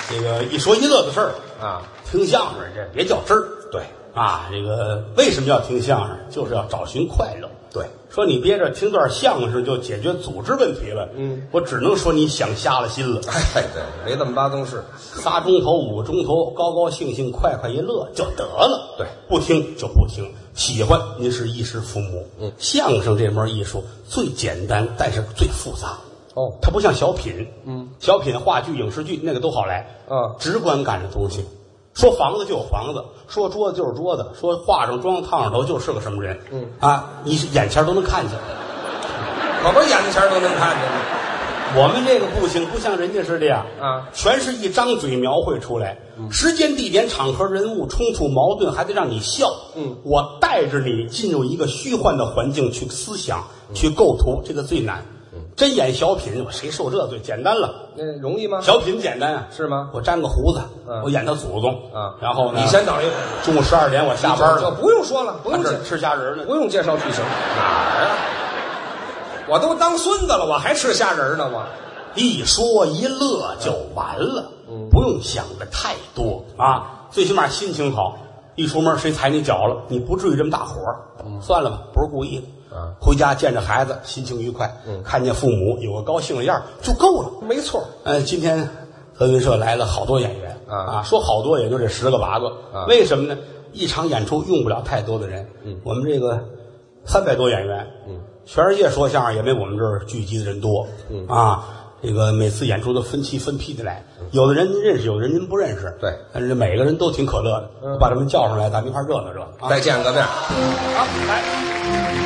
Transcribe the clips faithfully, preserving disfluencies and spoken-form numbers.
这个一说一乐的事儿啊， 听相声这别较真儿。 对啊，这个为什么要听相声？就是要找寻快乐。 对， 说你憋着听段相声就解决组织问题了，嗯，我只能说你想瞎了心了。 哎，对，没那么大正事， 仨钟头五个钟头，高高兴兴快快一乐就得了。 对， 不听就不听，喜欢您是衣食父母。嗯，相声这门艺术最简单，但是最复杂。 哦， 它不像小品，嗯，小品、话剧、影视剧那个都好来， 嗯， 直观感的东西。说房子就有房子，说桌子就是桌子，说化上妆烫上头就是个什么人，嗯啊，你眼前都能看见， 可不是眼前都能看见吗？ 我们这个不行，不像人家是这样啊， 全是一张嘴描绘出来，嗯、时间、地点、场合、人物冲突、矛盾，还得让你笑。嗯，我带着你进入一个虚幻的环境去思想、嗯、去构图，这个最难。真演小品，谁受这罪？简单了， 那容易吗？ 小品简单啊， 是吗？ 我粘个胡子， 嗯、 我演他祖宗啊， 然后呢， 你先等一会儿， 中午十二点我下班了， 这不用说了，不用介吃虾仁呢， 不用介绍剧情，哪儿啊？我都当孙子了，我还吃虾仁呢，我一说一乐就完了，嗯，不用想的太多啊，最起码心情好。一出门谁踩你脚了，你不至于这么大火，嗯，算了吧，不是故意的。啊，回家见着孩子，心情愉快，嗯，看见父母有个高兴的样就够了， 没错。 呃，今天德云社来了好多演员啊，啊，说好多也就这十个八个，啊，为什么呢？一场演出用不了太多的人，嗯，我们这个三百多演员，嗯，全世界说相声也没我们这儿聚集的人多，嗯啊，这个每次演出都分期分批的来，有的人您认识，有的人您不认识， 对， 但是每个人都挺可乐的，嗯，把他们叫上来，咱们一块热闹热闹，啊， 再见个面， 好，来。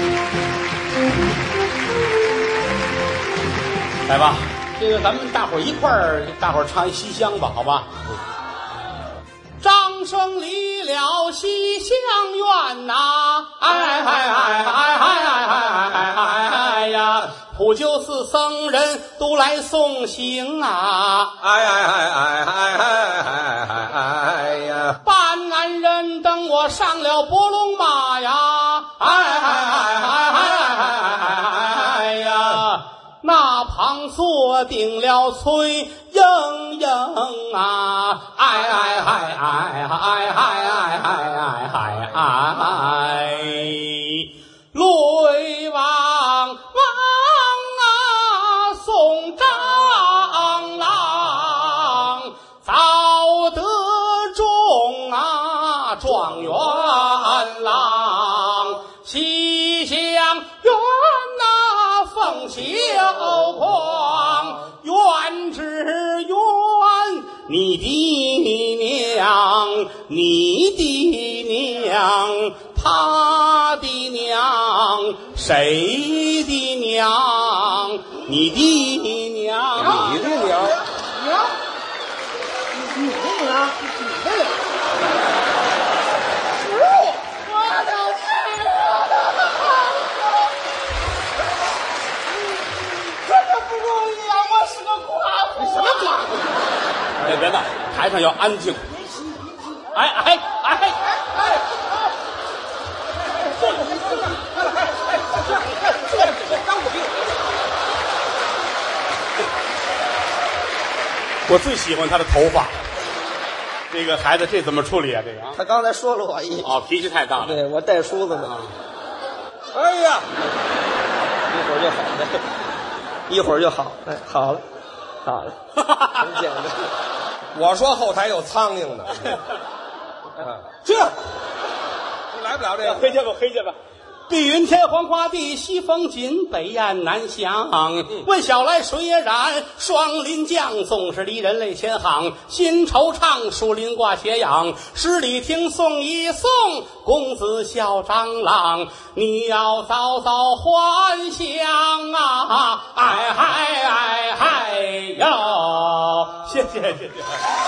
来吧，这个咱们大伙儿一块儿，大伙儿唱一西厢吧，好吧？嗯，掌声离了西厢院呐，哎哎哎哎哎哎哎哎哎呀！普救寺僧人都来送行啊， 哎哎哎哎哎哎哎哎呀！ 办案人等我上了伯龙马呀，哎哎哎哎哎哎哎呀！那旁坐定了崔莺莺啊，哎哎哎哎哎哎哎哎哎哎，泪汪汪啊，送张郎早得中啊，状元郎西厢院呐，凤袖光，愿只愿你的娘，你的娘，他的娘，谁的娘？你的娘， 你的娘， 娘，你你的娘，你的娘，是我，我的是我的孩子，真的不容易啊！我是个寡妇。 什么寡妇？别别闹，台上要安静。哎哎哎哎！ 这个这个，快来，哎，这这这这当我病。 我最喜欢他的头发。这个孩子，这怎么处理啊？这个啊， 他刚才说了我一哦，脾气太大了。 对我带梳子呢。 哎呀， 一会儿就好了，一会儿就好。哎，好了，好了，很简单。 我说后台有苍蝇呢。 这来不了这个， 黑去吧，黑去吧。碧云天，黄花地，西风紧，北雁南翔。问小来水也染，霜林降，纵是离人泪千行。心惆怅，树林挂斜阳。十里听送一送，公子笑张郎，你要早早还乡啊！哎嗨哎嗨哟！谢谢谢谢。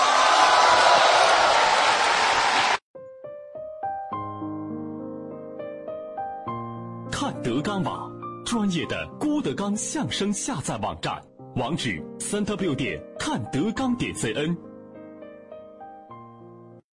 看德纲网，专业的郭德纲相声下载网站，网址三 w 点看德纲点 cn。